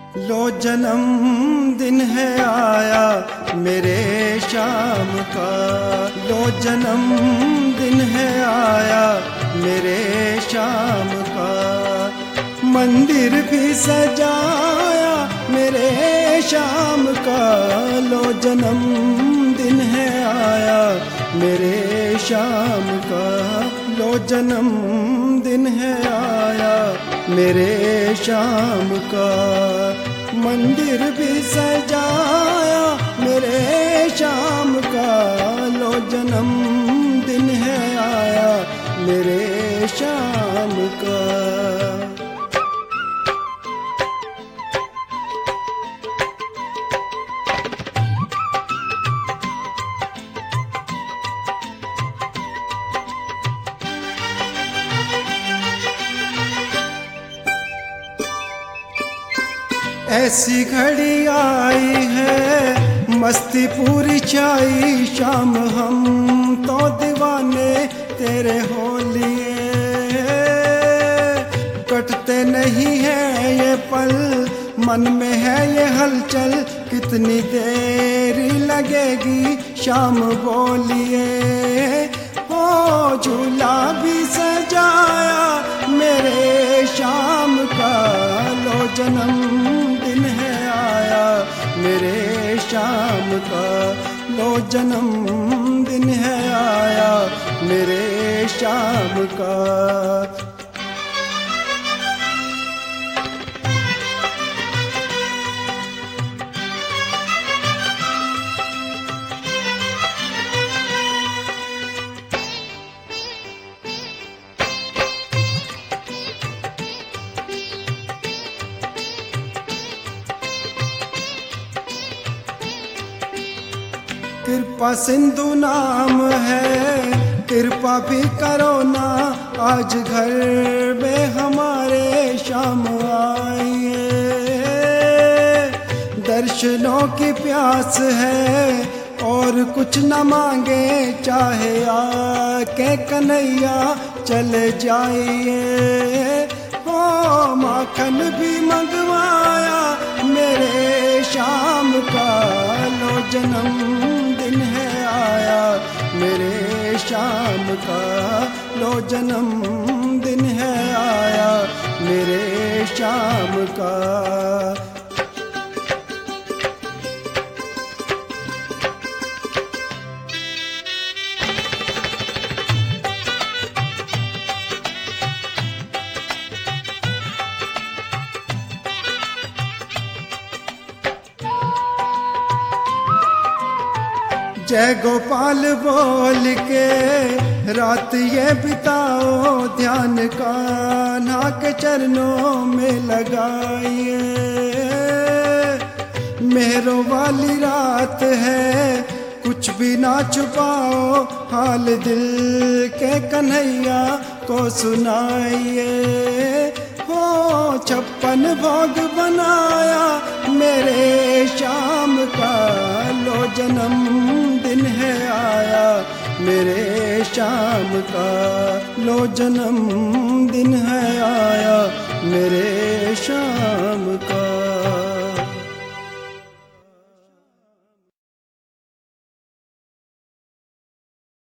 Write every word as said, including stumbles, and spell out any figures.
लो जन्म दिन है आया मेरे शाम का, लो जन्म दिन है आया मेरे शाम का। मंदिर भी सजाया मेरे शाम का, लो जन्म दिन है आया मेरे शाम का, लो जन्म दिन है आया मेरे शाम का। मंदिर भी सजाया मेरे शाम का, लो जन्म दिन है आया मेरे शाम का। ऐसी घड़ी आई है मस्ती पूरी छाई, शाम हम तो दीवाने तेरे हो लिए। कटते नहीं है ये पल, मन में है ये हलचल, कितनी देरी लगेगी शाम बोलिए। हो झूला भी सजाया मेरे शाम का, लो जन्म दिन है आया मेरे शाम का, लो जन्म दिन है आया मेरे शाम का। कृपा सिंधु नाम है, कृपा भी करो ना, आज घर में हमारे शाम आइए। दर्शनों की प्यास है और कुछ न मांगे, चाहे आके कन्हैया चले जाइए। हो माखन भी मंगवाया मेरे शाम का, लो जन्म दिन है आया मेरे शाम का, लो जन्म दिन है आया मेरे शाम का। जय गोपाल बोल के रात ये बिताओ, ध्यान कान्हा के चरणों में लगाइए। मेहरों वाली रात है कुछ भी ना छुपाओ, हाल दिल के कन्हैया को सुनाइए। हो छप्पन भोग बनाया मेरे शाम का, लो जन्म दिन है आया मेरे शाम का, लो जन्म दिन है आया मेरे शाम का।